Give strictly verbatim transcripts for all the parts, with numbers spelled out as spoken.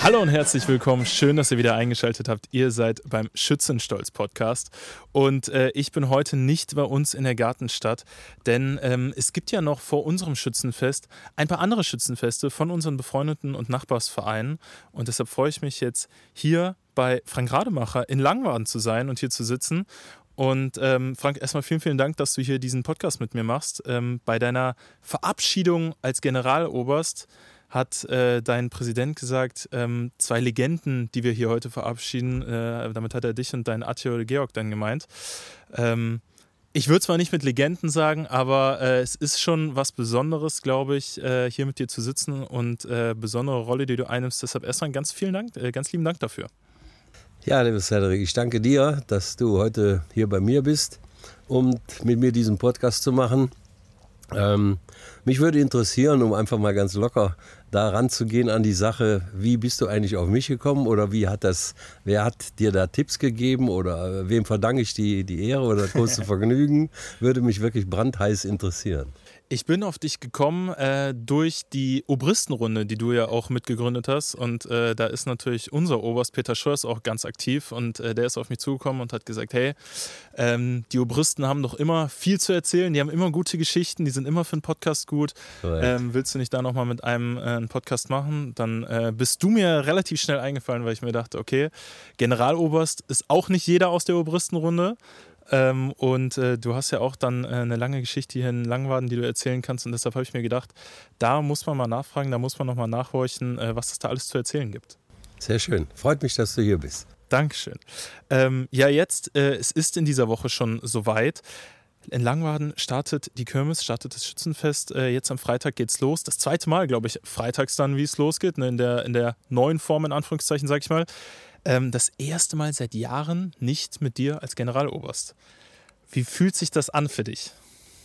Hallo und herzlich willkommen. Schön, dass ihr wieder eingeschaltet habt. Ihr seid beim Schützenstolz-Podcast. Und äh, ich bin heute nicht bei uns in der Gartenstadt, denn ähm, es gibt ja noch vor unserem Schützenfest ein paar andere Schützenfeste von unseren befreundeten und Nachbarsvereinen. Und deshalb freue ich mich jetzt hier bei Frank Rademacher in Langwarden zu sein und hier zu sitzen. Und ähm, Frank, erstmal vielen, vielen Dank, dass du hier diesen Podcast mit mir machst. Ähm, bei deiner Verabschiedung als Generaloberst hat äh, dein Präsident gesagt, ähm, zwei Legenden, die wir hier heute verabschieden, äh, damit hat er dich und deinen Attila Georg dann gemeint. Ähm, ich würde zwar nicht mit Legenden sagen, aber äh, es ist schon was Besonderes, glaube ich, äh, hier mit dir zu sitzen und äh, besondere Rolle, die du einnimmst. Deshalb erstmal ganz vielen Dank, äh, ganz lieben Dank dafür. Ja, lieber Cedric, ich danke dir, dass du heute hier bei mir bist, um mit mir diesen Podcast zu machen. Ähm, mich würde interessieren, um einfach mal ganz locker da ranzugehen an die Sache, wie bist du eigentlich auf mich gekommen oder wie hat das, wer hat dir da Tipps gegeben oder wem verdanke ich die, die Ehre oder das große Vergnügen, würde mich wirklich brandheiß interessieren. Ich bin auf dich gekommen äh, durch die Obristenrunde, die du ja auch mitgegründet hast, und äh, da ist natürlich unser Oberst Peter Schörs auch ganz aktiv und äh, der ist auf mich zugekommen und hat gesagt, hey, ähm, die Obristen haben doch immer viel zu erzählen, die haben immer gute Geschichten, die sind immer für einen Podcast gut, ähm, willst du nicht da nochmal mit einem äh, einen Podcast machen? Dann äh, bist du mir relativ schnell eingefallen, weil ich mir dachte, okay, Generaloberst ist auch nicht jeder aus der Obristenrunde. Ähm, und äh, du hast ja auch dann äh, eine lange Geschichte hier in Langwarden, die du erzählen kannst, und deshalb habe ich mir gedacht, da muss man mal nachfragen, da muss man nochmal nachhorchen, äh, was es da alles zu erzählen gibt. Sehr schön, freut mich, dass du hier bist. Dankeschön. Ähm, ja, jetzt, äh, es ist in dieser Woche schon soweit. In Langwarden startet die Kirmes, startet das Schützenfest. Äh, jetzt am Freitag geht's los. Das zweite Mal, glaube ich, freitags dann, wie es losgeht, ne, in der, in der neuen Form, in Anführungszeichen, sage ich mal. Ähm, das erste Mal seit Jahren nicht mit dir als Generaloberst. Wie fühlt sich das an für dich?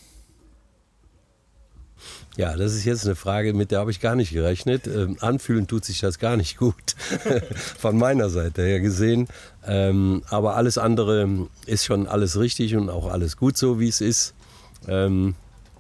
Ja, das ist jetzt eine Frage, mit der habe ich gar nicht gerechnet. Ähm, anfühlen tut sich das gar nicht gut, von meiner Seite her gesehen. Ähm, aber alles andere ist schon alles richtig und auch alles gut so, wie es ist. Ähm,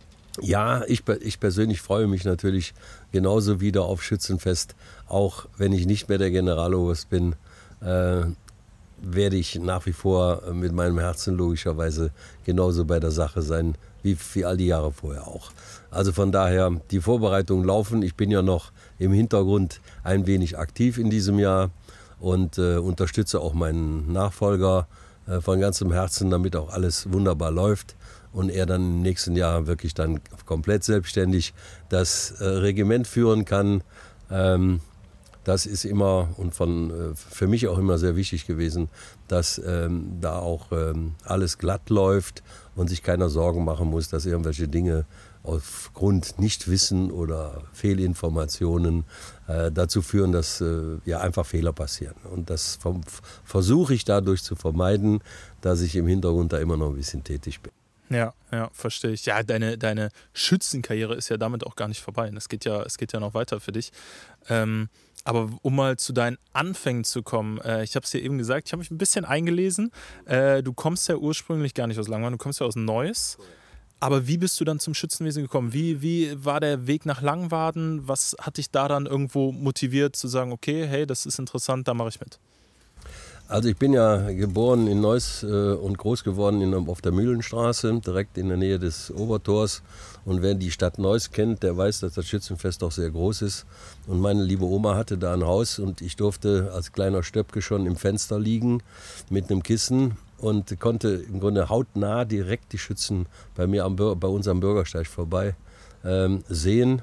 ja, ich, ich persönlich freue mich natürlich genauso wieder auf Schützenfest, auch wenn ich nicht mehr der Generaloberst bin. Äh, werde ich nach wie vor mit meinem Herzen logischerweise genauso bei der Sache sein, wie, wie all die Jahre vorher auch. Also von daher, die Vorbereitungen laufen. Ich bin ja noch im Hintergrund ein wenig aktiv in diesem Jahr und äh, unterstütze auch meinen Nachfolger äh, von ganzem Herzen, damit auch alles wunderbar läuft und er dann im nächsten Jahr wirklich dann komplett selbstständig das äh, Regiment führen kann. Ähm, Das ist immer und von, für mich auch immer sehr wichtig gewesen, dass ähm, da auch ähm, alles glatt läuft und sich keiner Sorgen machen muss, dass irgendwelche Dinge aufgrund Nichtwissen oder Fehlinformationen äh, dazu führen, dass äh, ja einfach Fehler passieren. Und das vom, versuche ich dadurch zu vermeiden, dass ich im Hintergrund da immer noch ein bisschen tätig bin. Ja, ja, verstehe ich. Ja, deine, deine Schützenkarriere ist ja damit auch gar nicht vorbei. Es geht ja, es geht ja noch weiter für dich. Ähm, aber um mal zu deinen Anfängen zu kommen, äh, ich habe es dir eben gesagt, ich habe mich ein bisschen eingelesen. Äh, du kommst ja ursprünglich gar nicht aus Langwarden, du kommst ja aus Neuss. Aber wie bist du dann zum Schützenwesen gekommen? Wie, wie war der Weg nach Langwarden? Was hat dich da dann irgendwo motiviert zu sagen, okay, hey, das ist interessant, da mache ich mit? Also ich bin ja geboren in Neuss äh, und groß geworden in, auf der Mühlenstraße, direkt in der Nähe des Obertors. Und wer die Stadt Neuss kennt, der weiß, dass das Schützenfest auch sehr groß ist. Und meine liebe Oma hatte da ein Haus und ich durfte als kleiner Stöpke schon im Fenster liegen mit einem Kissen und konnte im Grunde hautnah direkt die Schützen bei mir am, bei uns am Bürgersteig vorbei ähm, sehen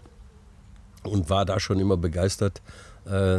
und war da schon immer begeistert, äh,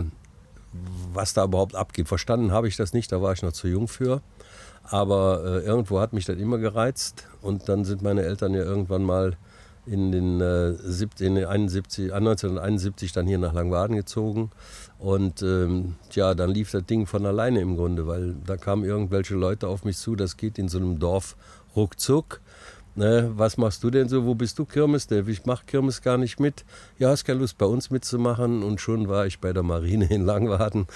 was da überhaupt abgeht. Verstanden habe ich das nicht, da war ich noch zu jung für. Aber äh, irgendwo hat mich das immer gereizt. Und dann sind meine Eltern ja irgendwann mal in den, äh, in den einundsiebzig, neunzehnhunderteinundsiebzig dann hier nach Langwarden gezogen. Und ähm, ja, dann lief das Ding von alleine im Grunde, weil da kamen irgendwelche Leute auf mich zu, das geht in so einem Dorf ruckzuck. Ne, was machst du denn so? Wo bist du Kirmes? Ich mache Kirmes gar nicht mit. Ja, hast keine Lust bei uns mitzumachen? Und schon war ich bei der Marine in Langwarden.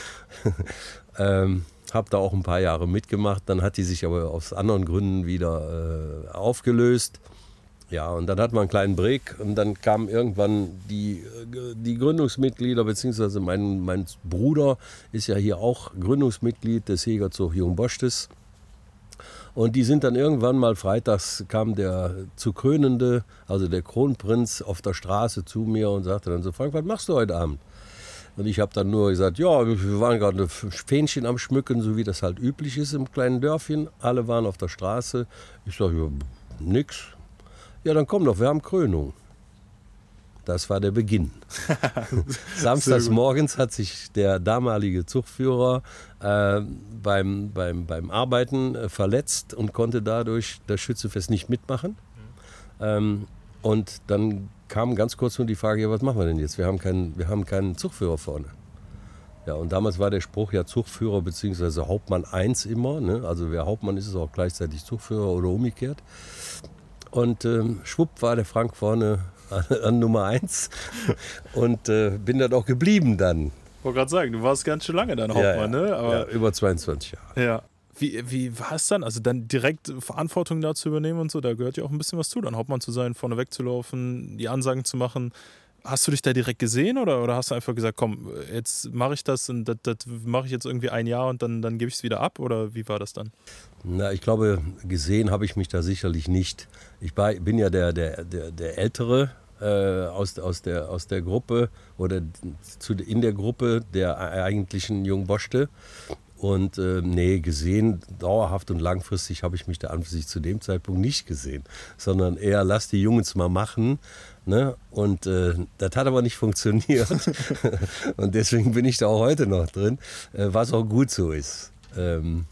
ähm, habe da auch ein paar Jahre mitgemacht. Dann hat die sich aber aus anderen Gründen wieder äh, aufgelöst. Ja, und dann hatten wir einen kleinen Break und dann kamen irgendwann die, die Gründungsmitglieder, beziehungsweise mein, mein Bruder ist ja hier auch Gründungsmitglied des Jägerzug Jungboschtes. Und die sind dann irgendwann mal freitags, kam der zu Krönende, also der Kronprinz, auf der Straße zu mir und sagte dann so, Frank, was machst du heute Abend? Und ich habe dann nur gesagt, ja, wir waren gerade Fähnchen am Schmücken, so wie das halt üblich ist im kleinen Dörfchen. Alle waren auf der Straße. Ich sage, ja, nix. Ja, dann komm doch, wir haben Krönung. Das war der Beginn. Samstags morgens hat sich der damalige Zugführer äh, beim, beim, beim Arbeiten äh, verletzt und konnte dadurch das Schützenfest nicht mitmachen. Mhm. Ähm, und dann kam ganz kurz nur die Frage, ja, was machen wir denn jetzt? Wir haben keinen, wir haben keinen Zugführer vorne. Ja, und damals war der Spruch ja Zugführer bzw. Hauptmann eins immer. Ne? Also wer Hauptmann ist, ist auch gleichzeitig Zugführer oder umgekehrt. Und ähm, schwupp war der Frank vorne an, an Nummer eins und äh, bin dann auch geblieben dann. Ich wollte gerade sagen, du warst ganz schön lange dann Hauptmann, ja, ja. ne? Aber, ja, über zweiundzwanzig Jahre. Ja. Wie, wie war es dann? Also dann direkt Verantwortung da zu übernehmen und so, da gehört ja auch ein bisschen was zu, dann Hauptmann zu sein, vorne wegzulaufen, die Ansagen zu machen. Hast du dich da direkt gesehen oder, oder hast du einfach gesagt, komm, jetzt mache ich das und das, das mache ich jetzt irgendwie ein Jahr und dann, dann gebe ich es wieder ab? Oder wie war das dann? Na, ich glaube, gesehen habe ich mich da sicherlich nicht. Ich war, bin ja der, der, der, der Ältere äh, aus, aus, der, aus der Gruppe oder zu, in der Gruppe der eigentlichen Jungboschte. Und äh, nee, gesehen, dauerhaft und langfristig habe ich mich da an sich zu dem Zeitpunkt nicht gesehen, sondern eher, lass die Jungs mal machen. Ne? Und äh, das hat aber nicht funktioniert. Und deswegen bin ich da auch heute noch drin, äh, was auch gut so ist. Ähm,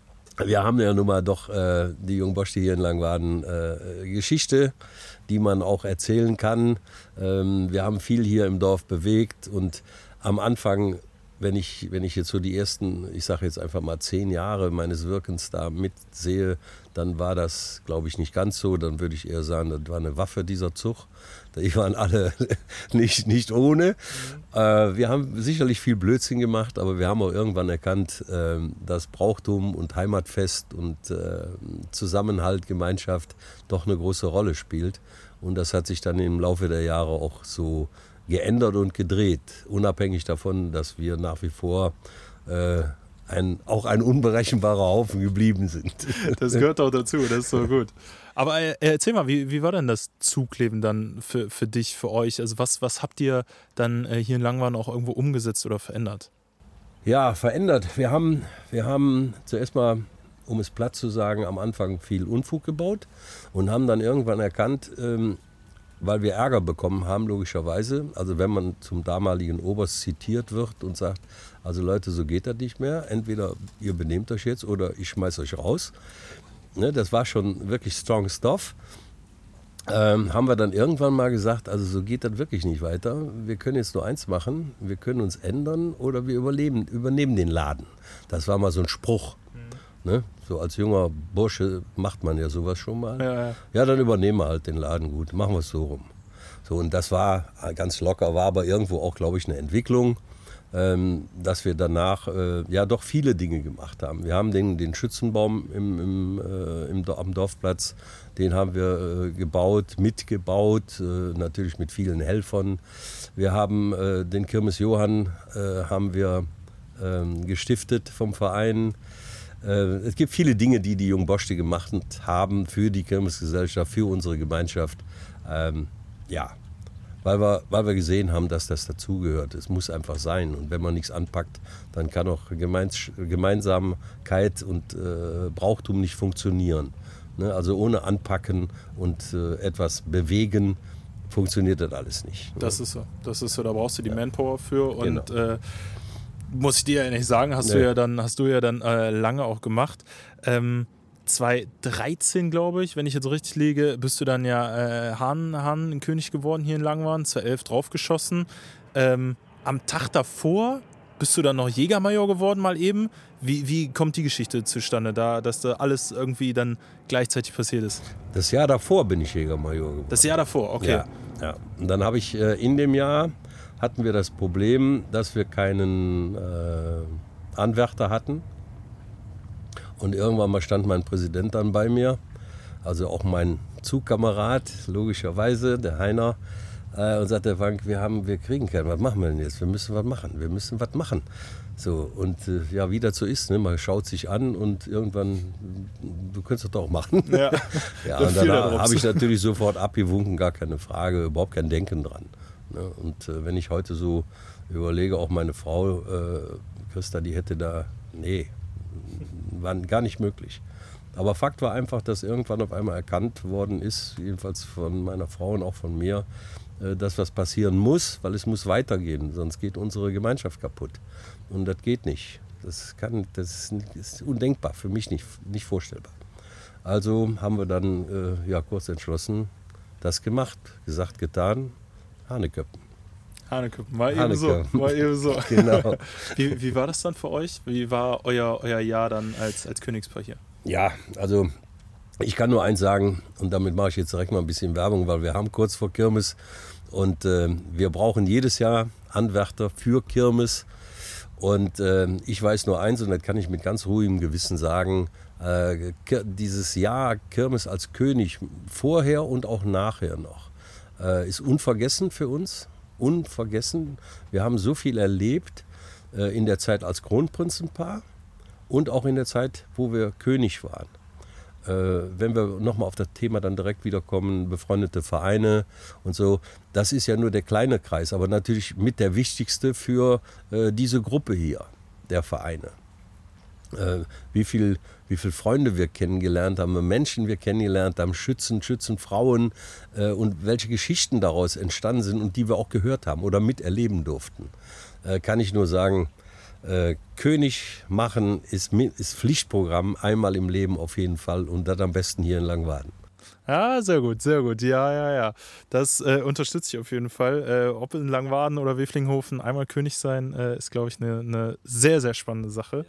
wir haben ja nun mal doch äh, die Jungboschte hier in Langwaden äh, Geschichte, die man auch erzählen kann. Ähm, wir haben viel hier im Dorf bewegt und am Anfang, wenn ich, wenn ich jetzt so die ersten, ich sage jetzt einfach mal zehn Jahre meines Wirkens da mitsehe, dann war das, glaube ich, nicht ganz so. Dann würde ich eher sagen, das war eine Waffe, dieser Zug. Die waren alle nicht, nicht ohne. Mhm. Äh, wir haben sicherlich viel Blödsinn gemacht, aber wir haben auch irgendwann erkannt, äh, dass Brauchtum und Heimatfest und äh, Zusammenhalt, Gemeinschaft doch eine große Rolle spielt. Und das hat sich dann im Laufe der Jahre auch so geändert und gedreht, unabhängig davon, dass wir nach wie vor äh, ein, auch ein unberechenbarer Haufen geblieben sind. Das gehört auch dazu, das ist so gut. Aber äh, erzähl mal, wie, wie war denn das Zugleben dann für, für dich, für euch? Also was, was habt ihr dann äh, hier in Langwaden auch irgendwo umgesetzt oder verändert? Ja, verändert. Wir haben, wir haben zuerst mal, um es platt zu sagen, am Anfang viel Unfug gebaut und haben dann irgendwann erkannt, ähm, weil wir Ärger bekommen haben, logischerweise. Also wenn man zum damaligen Oberst zitiert wird und sagt, also Leute, so geht das nicht mehr. Entweder ihr benehmt euch jetzt oder ich schmeiß euch raus. Ne, das war schon wirklich strong stuff. Ähm, haben wir dann irgendwann mal gesagt, also so geht das wirklich nicht weiter. Wir können jetzt nur eins machen, wir können uns ändern oder wir überleben, übernehmen den Laden. Das war mal so ein Spruch. Mhm. Ne? So als junger Bursche macht man ja sowas schon mal. Ja, ja. ja, dann übernehmen wir halt den Laden gut, machen wir es so rum. So, und das war ganz locker, war aber irgendwo auch, glaube ich, eine Entwicklung, ähm, dass wir danach äh, ja doch viele Dinge gemacht haben. Wir haben den, den Schützenbaum im, im, äh, im, am Dorfplatz, den haben wir äh, gebaut, mitgebaut, äh, natürlich mit vielen Helfern. Wir haben äh, den Kirmes Johann äh, haben wir äh, gestiftet vom Verein. Es gibt viele Dinge, die die Jungboschte gemacht haben für die Kirmesgesellschaft, für unsere Gemeinschaft. Ähm, ja, weil wir, weil wir gesehen haben, dass das dazugehört. Es muss einfach sein. Und wenn man nichts anpackt, dann kann auch Gemeins- Gemeinsamkeit und äh, Brauchtum nicht funktionieren. Ne? Also ohne Anpacken und äh, etwas bewegen funktioniert das alles nicht. Ne? Das ist so. Das ist so. Da brauchst du die ja. Manpower für. Und genau. äh, muss ich dir ja nicht sagen, hast nee. du ja dann, hast du ja dann äh, lange auch gemacht. Ähm, zwanzig dreizehn, glaube ich, wenn ich jetzt richtig liege, bist du dann ja äh, Hahn, Hahn König geworden hier in Langwaden, zwanzig elf draufgeschossen. Ähm, am Tag davor bist du dann noch Jägermajor geworden mal eben. Wie, wie kommt die Geschichte zustande, da, dass da alles irgendwie dann gleichzeitig passiert ist? Das Jahr davor bin ich Jägermajor geworden. Das Jahr davor, okay. Ja, ja. Und dann habe ich äh, in dem Jahr hatten wir das Problem, dass wir keinen äh, Anwärter hatten. Und irgendwann mal stand mein Präsident dann bei mir, also auch mein Zugkamerad, logischerweise, der Heiner, äh, und sagte, Frank, wir, haben, wir kriegen keinen, was machen wir denn jetzt? Wir müssen was machen, wir müssen was machen. So, und äh, ja, wie das so ist, ne? Man schaut sich an und irgendwann, du könntest das doch machen. Ja, ja und dann habe ich natürlich sofort abgewunken, gar keine Frage, überhaupt kein Denken dran. Ne? Und äh, wenn ich heute so überlege, auch meine Frau, äh, Christa, die hätte da, nee, war gar nicht möglich. Aber Fakt war einfach, dass irgendwann auf einmal erkannt worden ist, jedenfalls von meiner Frau und auch von mir, äh, dass was passieren muss, weil es muss weitergehen, sonst geht unsere Gemeinschaft kaputt. Und das geht nicht. Das, kann, das ist undenkbar, für mich nicht, nicht vorstellbar. Also haben wir dann äh, ja, kurz entschlossen, das gemacht, gesagt, getan, Haneköppen. Haneköppen, war eben so. War eben so. Genau. Wie, wie war das dann für euch? Wie war euer, euer Jahr dann als, als Königspaar hier? Ja, also ich kann nur eins sagen, und damit mache ich jetzt direkt mal ein bisschen Werbung, weil wir haben kurz vor Kirmes und äh, wir brauchen jedes Jahr Anwärter für Kirmes. Und äh, ich weiß nur eins, und das kann ich mit ganz ruhigem Gewissen sagen, äh, dieses Jahr Kirmes als König vorher und auch nachher noch äh, ist unvergessen für uns, unvergessen. Wir haben so viel erlebt äh, in der Zeit als Kronprinzenpaar und auch in der Zeit, wo wir König waren. Äh, wenn wir nochmal auf das Thema dann direkt wiederkommen, befreundete Vereine und so, das ist ja nur der kleine Kreis, aber natürlich mit der wichtigste für äh, diese Gruppe hier, der Vereine. Äh, wie viel, wie viel Freunde wir kennengelernt haben, Menschen wir kennengelernt haben, Schützen, Schützenfrauen äh, und welche Geschichten daraus entstanden sind und die wir auch gehört haben oder miterleben durften. Äh, kann ich nur sagen, Äh, König machen ist, ist Pflichtprogramm, einmal im Leben auf jeden Fall und das am besten hier in Langwaden. Ja, sehr gut, sehr gut. Ja, ja, ja. Das äh, unterstütze ich auf jeden Fall. Äh, ob in Langwaden oder Weflinghofen einmal König sein, äh, ist, glaube ich, eine ne sehr, sehr spannende Sache.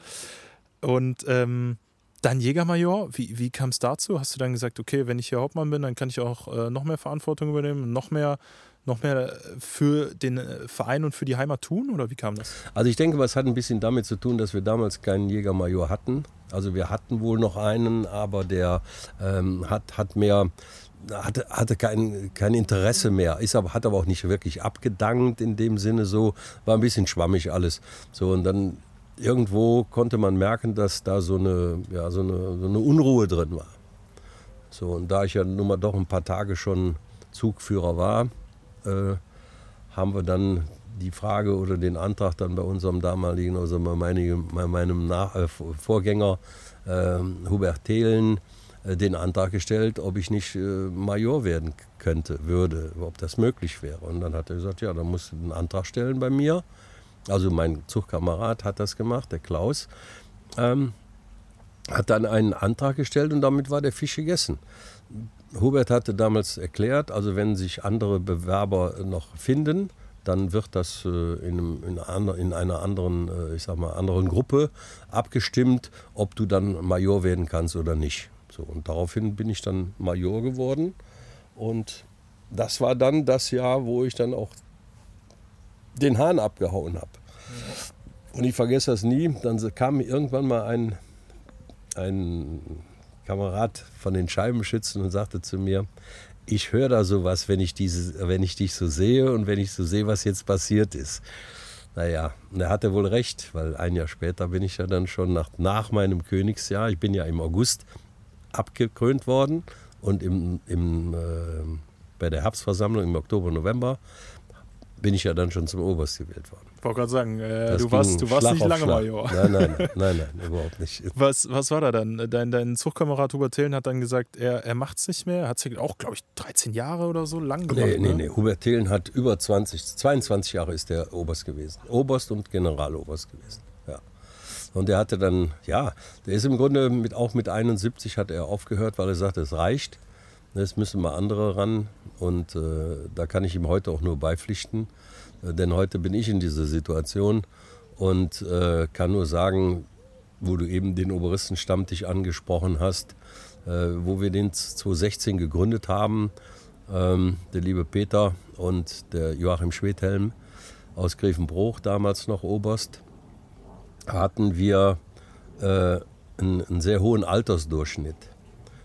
Und ähm, dann Jägermajor, wie, wie kam es dazu? Hast du dann gesagt, okay, wenn ich hier Hauptmann bin, dann kann ich auch äh, noch mehr Verantwortung übernehmen, noch mehr noch mehr für den Verein und für die Heimat tun, oder wie kam das? Also ich denke, es hat ein bisschen damit zu tun, dass wir damals keinen Jägermajor hatten. Also wir hatten wohl noch einen, aber der ähm, hat, hat mehr, hatte, hatte kein, kein Interesse mehr, ist aber, hat aber auch nicht wirklich abgedankt in dem Sinne so, war ein bisschen schwammig alles. So, und dann irgendwo konnte man merken, dass da so eine, ja, so eine, so eine Unruhe drin war. So, und da ich ja nun mal doch ein paar Tage schon Zugführer war, Äh, haben wir dann die Frage oder den Antrag dann bei unserem damaligen, also bei meinem, bei meinem Nach- äh, Vorgänger äh, Hubert Thelen äh, den Antrag gestellt, ob ich nicht äh, Major werden könnte, würde, ob das möglich wäre. Und dann hat er gesagt, ja, dann musst du einen Antrag stellen bei mir. Also mein Zugkamerad hat das gemacht, der Klaus, ähm, hat dann einen Antrag gestellt und damit war der Fisch gegessen. Hubert hatte damals erklärt, also wenn sich andere Bewerber noch finden, dann wird das äh, in, einem, in, einer, in einer anderen, äh, ich sag mal, anderen Gruppe abgestimmt, ob du dann Major werden kannst oder nicht. So, und daraufhin bin ich dann Major geworden und das war dann das Jahr, wo ich dann auch den Hahn abgehauen habe. Und ich vergesse das nie, dann kam irgendwann mal ein, ein Kamerad von den Scheibenschützen und sagte zu mir, ich höre da sowas, wenn ich, diese, wenn ich dich so sehe und wenn ich so sehe, was jetzt passiert ist. Naja, und er hatte wohl recht, weil ein Jahr später bin ich ja dann schon nach, nach meinem Königsjahr, ich bin ja im August abgekrönt worden und im, im, äh, bei der Herbstversammlung im Oktober, November bin ich ja dann schon zum Oberst gewählt worden. Ich wollte gerade sagen, äh, du warst, du warst nicht lange Major. Nein, nein, nein, nein, nein, überhaupt nicht. Was, was war da dann? Dein, dein Zugkamerad Hubert Thelen hat dann gesagt, er, er macht es nicht mehr. Hat es auch, glaube ich, dreizehn Jahre oder so lang gemacht. Nee, nee, ne? nee. Hubert Thelen hat über zwanzig, zweiundzwanzig Jahre ist der Oberst gewesen. Oberst und Generaloberst gewesen. Ja. Und der hatte dann, ja, der ist im Grunde mit, auch mit einundsiebzig hat er aufgehört, weil er sagte, es reicht. Jetzt müssen mal andere ran. Und äh, da kann ich ihm heute auch nur beipflichten. Denn heute bin ich in dieser Situation und äh, kann nur sagen, wo du eben den Obristenstammtisch angesprochen hast, äh, wo wir den zweitausendsechzehn gegründet haben, ähm, der liebe Peter und der Joachim Schwedhelm aus Grevenbruch, damals noch Oberst, hatten wir äh, einen, einen sehr hohen Altersdurchschnitt.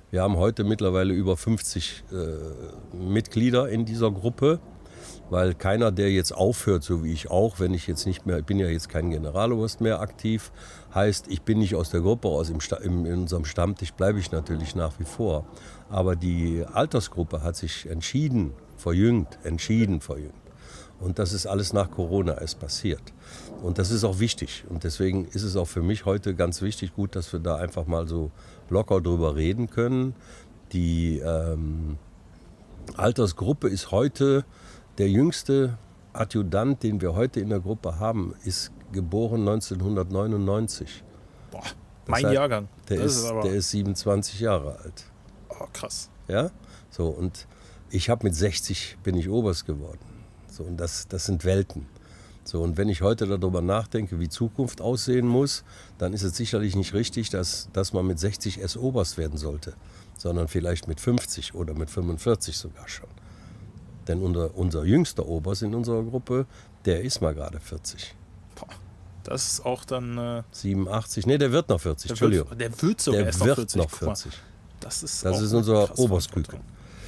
Wir haben heute mittlerweile über fünfzig äh, Mitglieder in dieser Gruppe, weil keiner, der jetzt aufhört, so wie ich auch, wenn ich jetzt nicht mehr, ich bin ja jetzt kein Generaloberst mehr aktiv, heißt, ich bin nicht aus der Gruppe, aus im, im, in unserem Stammtisch bleibe ich natürlich nach wie vor. Aber die Altersgruppe hat sich entschieden, verjüngt, entschieden verjüngt. Und das ist alles nach Corona erst passiert. Und das ist auch wichtig. Und deswegen ist es auch für mich heute ganz wichtig, gut, dass wir da einfach mal so locker drüber reden können. Die ähm, Altersgruppe ist heute, der jüngste Adjutant, den wir heute in der Gruppe haben, ist geboren neunzehnhundertneunundneunzig. Boah, mein das heißt, Jahrgang. Der, das ist, ist aber der ist siebenundzwanzig Jahre alt. Oh, krass. Ja, so, und ich habe mit sechzig bin ich Oberst geworden. So, und das, das sind Welten. So, und wenn ich heute darüber nachdenke, wie Zukunft aussehen muss, dann ist es sicherlich nicht richtig, dass, dass man mit sechzig erst Oberst werden sollte, sondern vielleicht mit fünfzig oder mit fünfundvierzig sogar schon. Denn unser, unser jüngster Oberst in unserer Gruppe, der ist mal gerade vierzig. Boah, das ist auch dann... Äh, siebenundachtzig, nee, der wird noch vierzig, der Entschuldigung. Wird, der wird sogar der erst wird noch vierzig. Noch vierzig. Das ist, das auch ist unser krass Oberstküken.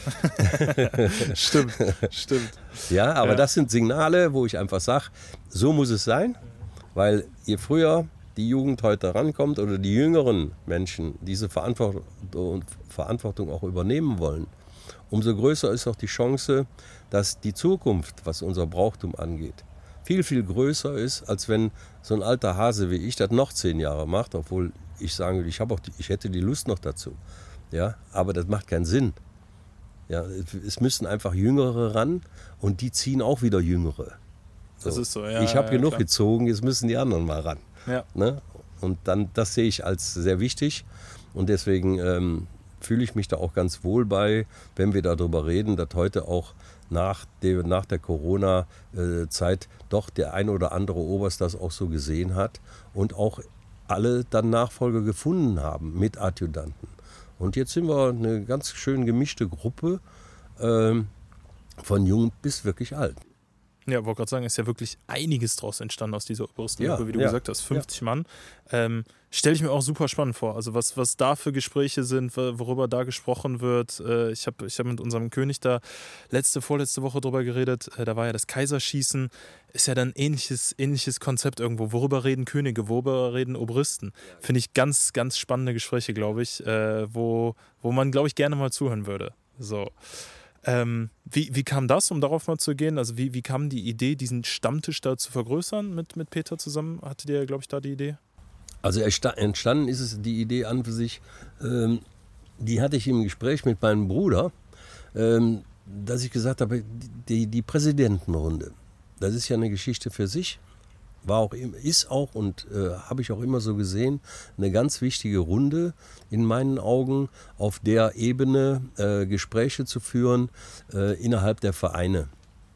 Stimmt, stimmt. Ja, aber ja. das sind Signale, wo ich einfach sage, so muss es sein, weil je früher die Jugend heute rankommt oder die jüngeren Menschen diese Verantwortung, Verantwortung auch übernehmen wollen, umso größer ist auch die Chance, dass die Zukunft, was unser Brauchtum angeht, viel, viel größer ist, als wenn so ein alter Hase wie ich das noch zehn Jahre macht, obwohl ich sagen will, ich, habe auch die, ich hätte die Lust noch dazu. Ja, aber das macht keinen Sinn. Ja, es müssen einfach Jüngere ran und die ziehen auch wieder Jüngere. So. Das ist so, ja. Ich habe ja, genug klar. gezogen, jetzt müssen die anderen mal ran. Ja. Ne? Und dann, das sehe ich als sehr wichtig und deswegen ähm, fühle ich mich da auch ganz wohl bei, wenn wir darüber reden, dass heute auch nach der, nach der Corona-Zeit doch der ein oder andere Oberst das auch so gesehen hat und auch alle dann Nachfolger gefunden haben mit Adjutanten. Und jetzt sind wir eine ganz schön gemischte Gruppe, ähm, von jung bis wirklich alt. Ja, wollte gerade sagen, ist ja wirklich einiges draus entstanden aus dieser Oberstengruppe, Ja, wie du ja, gesagt hast, fünfzig ja. Mann. Ähm, Stelle ich mir auch super spannend vor. Also was, was da für Gespräche sind, worüber da gesprochen wird. Äh, ich habe ich hab mit unserem König da letzte, vorletzte Woche drüber geredet. Äh, da war ja das Kaiserschießen. Ist ja dann ähnliches, ähnliches Konzept irgendwo. Worüber reden Könige, worüber reden Obristen? Finde ich ganz, ganz spannende Gespräche, glaube ich, äh, wo, wo man, glaube ich, gerne mal zuhören würde. So. Ähm, wie, wie kam das, um darauf mal zu gehen? Also wie, wie kam die Idee, diesen Stammtisch da zu vergrößern mit, mit Peter zusammen? Hattet ihr, glaube ich, da die Idee? Also entstanden ist es die Idee an für sich, ähm, die hatte ich im Gespräch mit meinem Bruder, ähm, dass ich gesagt habe, die, die Präsidentenrunde, das ist ja eine Geschichte für sich. War auch, ist auch und äh, habe ich auch immer so gesehen, eine ganz wichtige Runde in meinen Augen, auf der Ebene äh, Gespräche zu führen äh, innerhalb der Vereine.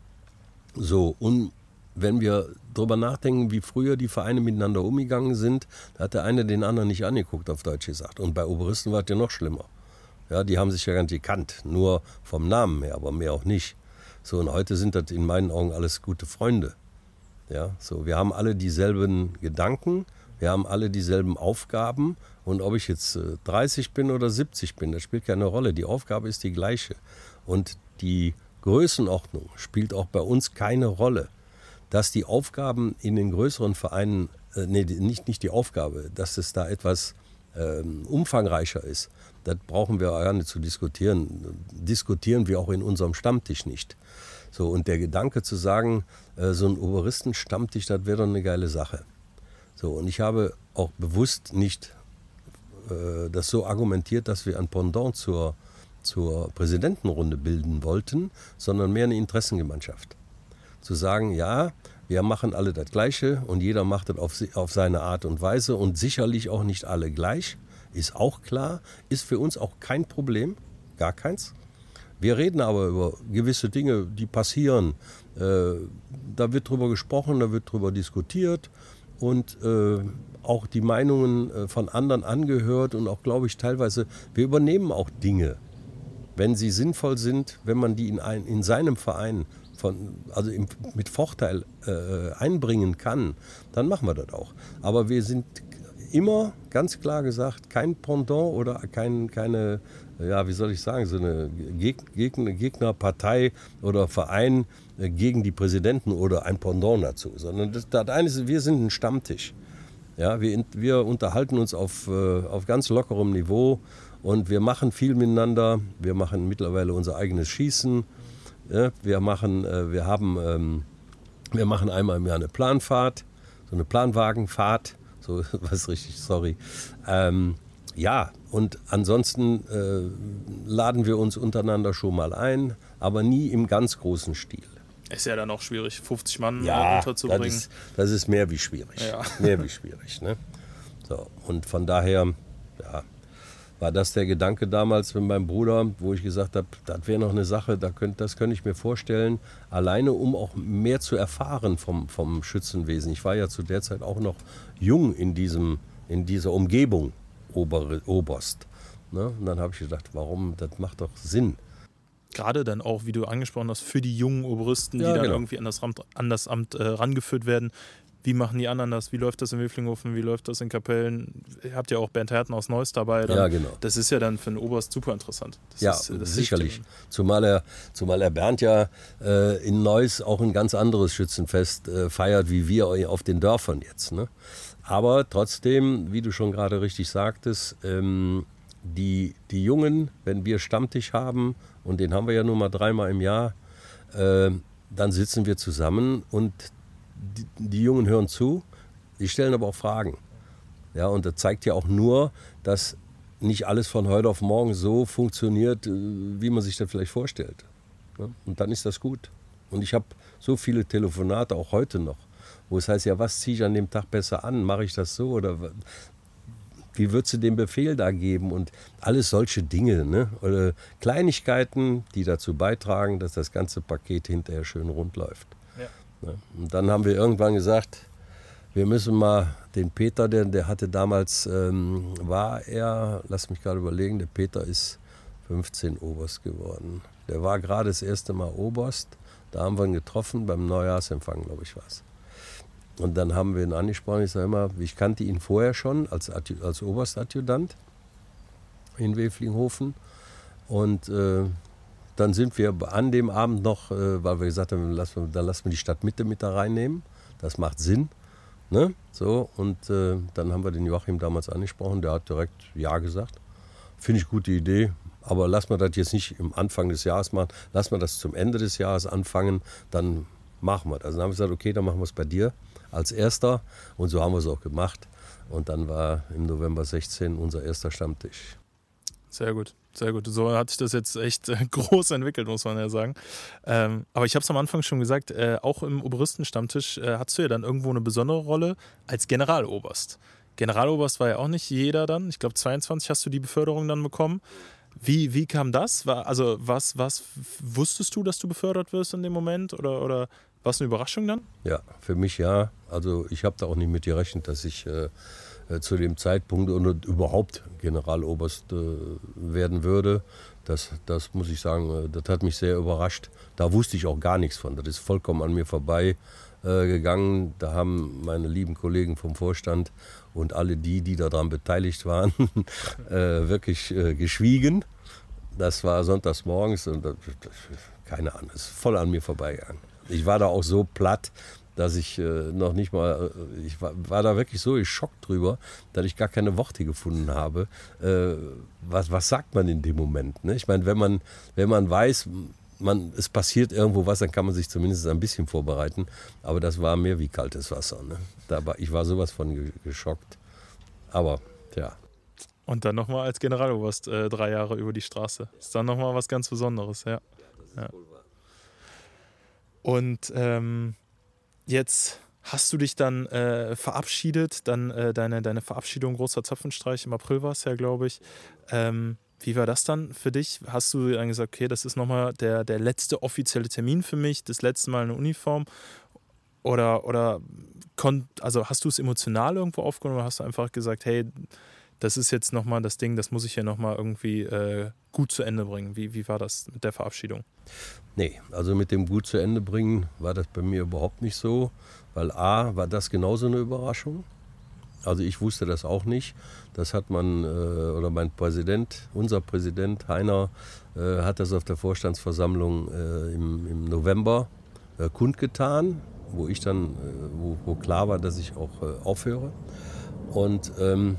So, und wenn wir darüber nachdenken, wie früher die Vereine miteinander umgegangen sind, da hat der eine den anderen nicht angeguckt, auf Deutsch gesagt. Und bei Oberisten war es ja noch schlimmer. Ja, die haben sich ja gar nicht gekannt, nur vom Namen her, aber mehr auch nicht. So, und heute sind das in meinen Augen alles gute Freunde. Ja, so, wir haben alle dieselben Gedanken, wir haben alle dieselben Aufgaben und ob ich jetzt äh, dreißig bin oder siebzig bin, das spielt keine Rolle. Die Aufgabe ist die gleiche und die Größenordnung spielt auch bei uns keine Rolle. Dass die Aufgaben in den größeren Vereinen, äh, nee, nicht, nicht die Aufgabe, dass es da etwas ähm, umfangreicher ist, das brauchen wir gar nicht zu diskutieren. Diskutieren wir auch in unserem Stammtisch nicht. So, und der Gedanke zu sagen, äh, so ein Oberisten-Stammtisch, das wäre doch eine geile Sache. So, und ich habe auch bewusst nicht äh, das so argumentiert, dass wir ein Pendant zur, zur Präsidentenrunde bilden wollten, sondern mehr eine Interessengemeinschaft. Zu sagen, ja, wir machen alle das Gleiche und jeder macht das auf, auf seine Art und Weise und sicherlich auch nicht alle gleich, ist auch klar, ist für uns auch kein Problem, gar keins. Wir reden aber über gewisse Dinge, die passieren. Äh, da wird drüber gesprochen, da wird drüber diskutiert und äh, auch die Meinungen äh, von anderen angehört und auch, glaube ich, teilweise, wir übernehmen auch Dinge, wenn sie sinnvoll sind, wenn man die in, ein, in seinem Verein von, also im, mit Vorteil äh, einbringen kann, dann machen wir das auch. Aber wir sind immer, ganz klar gesagt, kein Pendant oder kein, keine ja, wie soll ich sagen, so eine Geg- Gegner, Gegnerpartei oder Verein äh, gegen die Präsidenten oder ein Pendant dazu, sondern das, das eine ist, wir sind ein Stammtisch. Ja, wir, wir unterhalten uns auf, äh, auf ganz lockerem Niveau und wir machen viel miteinander. Wir machen mittlerweile unser eigenes Schießen. Ja, wir, machen, äh, wir, haben, ähm, wir machen einmal im Jahr eine Planfahrt, so eine Planwagenfahrt, so was richtig, sorry. Ähm, ja, und ansonsten äh, laden wir uns untereinander schon mal ein, aber nie im ganz großen Stil. Ist ja dann auch schwierig, fünfzig Mann ja, unterzubringen. Das ist, das ist mehr wie schwierig. Ja. Mehr wie schwierig. Ne? So, und von daher ja, war das der Gedanke damals mit meinem Bruder, wo ich gesagt habe, das wäre noch eine Sache, da könnt, das könnte ich mir vorstellen, alleine um auch mehr zu erfahren vom, vom Schützenwesen. Ich war ja zu der Zeit auch noch jung in, diesem, in dieser Umgebung Ober, Oberst. Ne? Und dann habe ich gedacht, warum, das macht doch Sinn. Gerade dann auch, wie du angesprochen hast, für die jungen Obristen, die ja, dann genau. irgendwie an das Amt, an das Amt äh, rangeführt werden. Wie machen die anderen das? Wie läuft das in Weflinghofen? Wie läuft das in Kapellen? Ihr habt ja auch Bernd Herten aus Neuss dabei. Dann, ja, genau. Das ist ja dann für einen Oberst super interessant. Das ja, ist, das sicherlich. Zumal er, zumal er Bernd ja äh, in Neuss auch ein ganz anderes Schützenfest äh, feiert, wie wir auf den Dörfern jetzt. Ne? Aber trotzdem, wie du schon gerade richtig sagtest, ähm, die, die Jungen, wenn wir Stammtisch haben, und den haben wir ja nur mal dreimal im Jahr, äh, dann sitzen wir zusammen und die, die Jungen hören zu, die stellen aber auch Fragen. Ja, und das zeigt ja auch nur, dass nicht alles von heute auf morgen so funktioniert, wie man sich das vielleicht vorstellt. Ja, und dann ist das gut. Und ich habe so viele Telefonate, auch heute noch, wo es heißt, ja, was ziehe ich an dem Tag besser an? Mache ich das so oder wie würdest du den Befehl da geben? Und alles solche Dinge, ne? Oder Kleinigkeiten, die dazu beitragen, dass das ganze Paket hinterher schön rund läuft. Ja. Ja. Und dann haben wir irgendwann gesagt, wir müssen mal den Peter, der, der hatte damals, ähm, war er, lass mich gerade überlegen, der Peter ist fünfzehn Oberst geworden. Der war gerade das erste Mal Oberst, da haben wir ihn getroffen, beim Neujahrsempfang, glaube ich, war es. Und dann haben wir ihn angesprochen, ich sage immer, ich kannte ihn vorher schon als, als Oberstadjutant in Weflinghofen. Und äh, dann sind wir an dem Abend noch, äh, weil wir gesagt haben, lass, dann lassen wir die Stadtmitte mit da reinnehmen, das macht Sinn. Ne? So, und äh, dann haben wir den Joachim damals angesprochen, der hat direkt Ja gesagt. Finde ich gute Idee, aber lass mal das jetzt nicht im Anfang des Jahres machen, lass mal das zum Ende des Jahres anfangen, dann machen wir das. Also dann haben wir gesagt, okay, dann machen wir es bei dir als Erster. Und so haben wir es auch gemacht. Und dann war im November sechzehn unser erster Stammtisch. Sehr gut, sehr gut. So hat sich das jetzt echt äh, groß entwickelt, muss man ja sagen. Ähm, aber ich habe es am Anfang schon gesagt, äh, auch im Obristenstammtisch äh, hattest du ja dann irgendwo eine besondere Rolle als Generaloberst. Generaloberst war ja auch nicht jeder dann. Ich glaube, zweiundzwanzig hast du die Beförderung dann bekommen. Wie, wie kam das? War, also was, was wusstest du, dass du befördert wirst in dem Moment? Oder, oder war es eine Überraschung dann? Ja, für mich ja. Also ich habe da auch nicht mit gerechnet, dass ich äh, zu dem Zeitpunkt und überhaupt Generaloberst äh, werden würde. Das, das muss ich sagen, äh, das hat mich sehr überrascht. Da wusste ich auch gar nichts von. Das ist vollkommen an mir vorbei äh, gegangen. Da haben meine lieben Kollegen vom Vorstand und alle die, die daran beteiligt waren, äh, wirklich äh, geschwiegen. Das war sonntags morgens und das, keine Ahnung, ist voll an mir vorbeigegangen. Ich war da auch so platt, dass ich äh, noch nicht mal, äh, ich war, war da wirklich so geschockt drüber, dass ich gar keine Worte gefunden habe. Äh, was, was sagt man in dem Moment? Ne? Ich meine, wenn man, wenn man weiß, man, es passiert irgendwo was, dann kann man sich zumindest ein bisschen vorbereiten. Aber das war mehr wie kaltes Wasser. Ne? Da war, ich war sowas von ge- geschockt. Aber, ja. Und dann nochmal als Generaloberst äh, drei Jahre über die Straße. Ist dann nochmal was ganz Besonderes, ja. Ja. Und ähm, jetzt hast du dich dann äh, verabschiedet, dann äh, deine, deine Verabschiedung, großer Zapfenstreich, im April war es ja, glaube ich. Ähm, wie war das dann für dich? Hast du dann gesagt, okay, das ist nochmal der, der letzte offizielle Termin für mich, das letzte Mal eine Uniform? Oder, oder kon- also hast du es emotional irgendwo aufgenommen oder hast du einfach gesagt, hey, das ist jetzt nochmal das Ding, das muss ich ja nochmal irgendwie äh, gut zu Ende bringen. Wie, wie war das mit der Verabschiedung? Nee, also mit dem gut zu Ende bringen war das bei mir überhaupt nicht so, weil A, war das genauso eine Überraschung. Also ich wusste das auch nicht. Das hat man, äh, oder mein Präsident, unser Präsident Heiner, äh, hat das auf der Vorstandsversammlung äh, im, im November äh, kundgetan, wo ich dann, äh, wo, wo klar war, dass ich auch äh, aufhöre. Und ähm,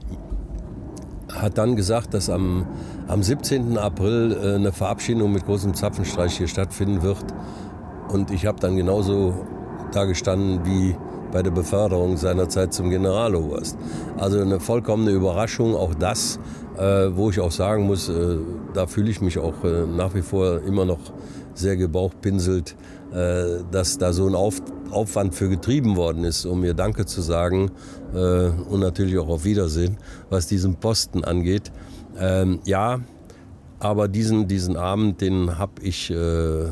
hat dann gesagt, dass am, am siebzehnten April äh, eine Verabschiedung mit großem Zapfenstreich hier stattfinden wird. Und ich habe dann genauso da gestanden wie bei der Beförderung seinerzeit zum Generaloberst. Also eine vollkommene Überraschung, auch das, äh, wo ich auch sagen muss, äh, da fühle ich mich auch äh, nach wie vor immer noch sehr gebauchpinselt, äh, dass da so ein Auf, Aufwand für getrieben worden ist, um mir Danke zu sagen äh, und natürlich auch auf Wiedersehen, was diesen Posten angeht. Ähm, ja, aber diesen, diesen Abend, den habe ich äh,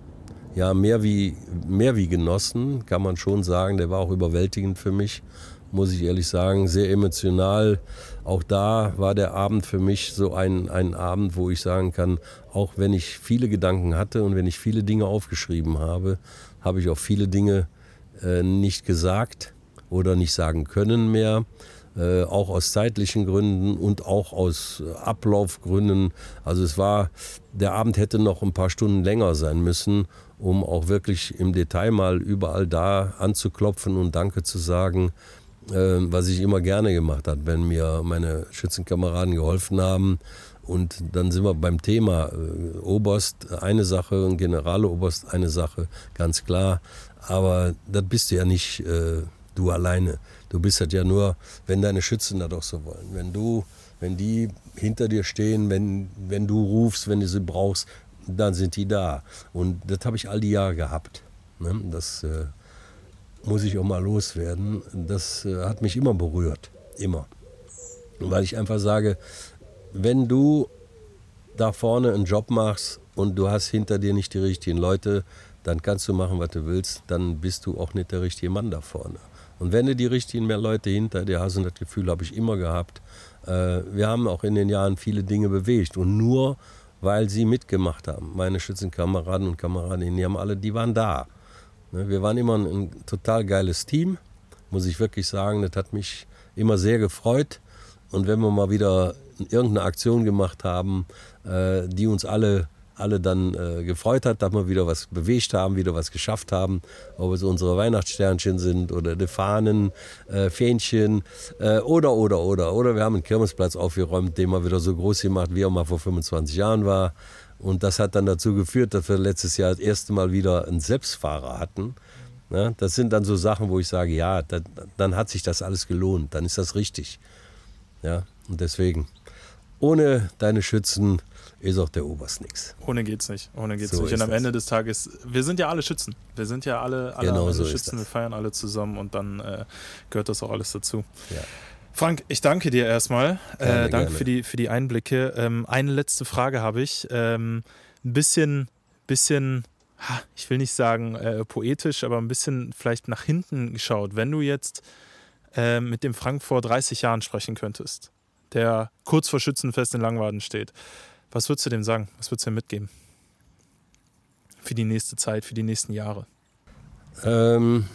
ja mehr wie, mehr wie genossen, kann man schon sagen. Der war auch überwältigend für mich, muss ich ehrlich sagen, sehr emotional. Auch da war der Abend für mich so ein, ein Abend, wo ich sagen kann, auch wenn ich viele Gedanken hatte und wenn ich viele Dinge aufgeschrieben habe, habe ich auch viele Dinge äh, nicht gesagt oder nicht sagen können mehr. Äh, auch aus zeitlichen Gründen und auch aus äh, Ablaufgründen. Also es war, der Abend hätte noch ein paar Stunden länger sein müssen, um auch wirklich im Detail mal überall da anzuklopfen und Danke zu sagen, äh, was ich immer gerne gemacht habe, wenn mir meine Schützenkameraden geholfen haben. Und dann sind wir beim Thema äh, Oberst eine Sache und Generaloberst eine Sache, ganz klar. Aber das bist du ja nicht äh, du alleine. Du bist das ja nur, wenn deine Schützen das auch so wollen. Wenn du, wenn die hinter dir stehen, wenn, wenn du rufst, wenn du sie brauchst, dann sind die da. Und das habe ich all die Jahre gehabt. Ne? Das äh, muss ich auch mal loswerden. Das äh, hat mich immer berührt. Immer. Weil ich einfach sage, wenn du da vorne einen Job machst und du hast hinter dir nicht die richtigen Leute, dann kannst du machen, was du willst, dann bist du auch nicht der richtige Mann da vorne. Und wenn du die richtigen mehr Leute hinter dir hast, und das Gefühl habe ich immer gehabt, äh, wir haben auch in den Jahren viele Dinge bewegt. Und nur weil sie mitgemacht haben, meine Schützenkameraden und Kameradinnen, die haben alle, die waren da. Ne, wir waren immer ein, ein total geiles Team, muss ich wirklich sagen. Das hat mich immer sehr gefreut. Und wenn wir mal wieder irgendeine Aktion gemacht haben, äh, die uns alle alle dann äh, gefreut hat, dass wir wieder was bewegt haben, wieder was geschafft haben, ob es unsere Weihnachtssternchen sind oder die Fahnen, äh, Fähnchen äh, oder, oder, oder. Oder wir haben einen Kirmesplatz aufgeräumt, den wir wieder so groß gemacht, wie er mal vor fünfundzwanzig Jahren war. Und das hat dann dazu geführt, dass wir letztes Jahr das erste Mal wieder einen Selbstfahrer hatten. Ja, das sind dann so Sachen, wo ich sage, ja, da, dann hat sich das alles gelohnt, dann ist das richtig. Ja, und deswegen, ohne deine Schützen ist auch der Oberst nichts. Ohne geht's nicht. Ohne geht's so nicht. Und am das. Ende des Tages, wir sind ja alle Schützen. Wir sind ja alle, alle genau so Schützen, wir feiern alle zusammen und dann äh, gehört das auch alles dazu. Ja. Frank, ich danke dir erstmal. Gerne, äh, danke gerne. für die, für die Einblicke. Ähm, eine letzte Frage habe ich. Ähm, ein bisschen, bisschen, ich will nicht sagen äh, poetisch, aber ein bisschen vielleicht nach hinten geschaut. Wenn du jetzt äh, mit dem Frank vor dreißig Jahren sprechen könntest, der kurz vor Schützenfest in Langwaden steht, was würdest du dem sagen? Was würdest du ihm mitgeben? Für die nächste Zeit, für die nächsten Jahre? Ähm,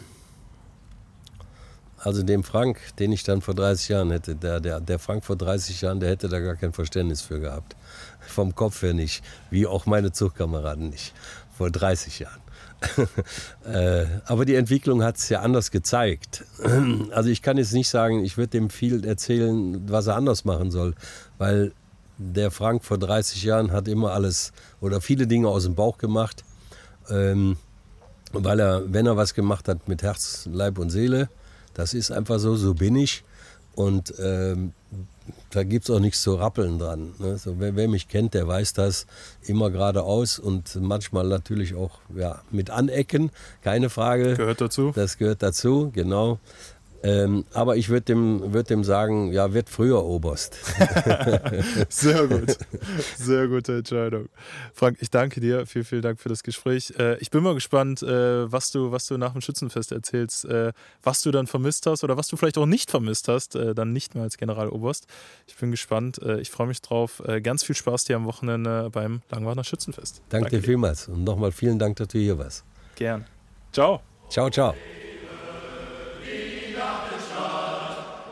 also dem Frank, den ich dann vor dreißig Jahren hätte, der, der, der Frank vor dreißig Jahren, der hätte da gar kein Verständnis für gehabt. Vom Kopf her nicht, wie auch meine Zugkameraden nicht, vor dreißig Jahren. äh, aber die Entwicklung hat es ja anders gezeigt. Also ich kann jetzt nicht sagen, ich würde dem viel erzählen, was er anders machen soll, weil der Frank vor dreißig Jahren hat immer alles oder viele Dinge aus dem Bauch gemacht, ähm, weil er, wenn er was gemacht hat, mit Herz, Leib und Seele, das ist einfach so, so bin ich und ähm, da gibt es auch nichts zu rappeln dran. Ne? So, wer, wer mich kennt, der weiß das immer geradeaus und manchmal natürlich auch ja, mit Anecken, keine Frage. Gehört dazu. Das gehört dazu, genau. Ähm, aber ich würde dem, würd dem sagen, ja, wird früher Oberst. Sehr gut. Sehr gute Entscheidung. Frank, ich danke dir. Vielen, vielen Dank für das Gespräch. Äh, ich bin mal gespannt, äh, was, du, was du nach dem Schützenfest erzählst, äh, was du dann vermisst hast oder was du vielleicht auch nicht vermisst hast, äh, dann nicht mehr als Generaloberst. Ich bin gespannt. Äh, ich freue mich drauf. Äh, ganz viel Spaß dir am Wochenende beim Langwadener Schützenfest. Danke, danke dir vielmals und nochmal vielen Dank, dass du hier warst. Gern. Ciao. Ciao, ciao.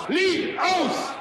Lied aus!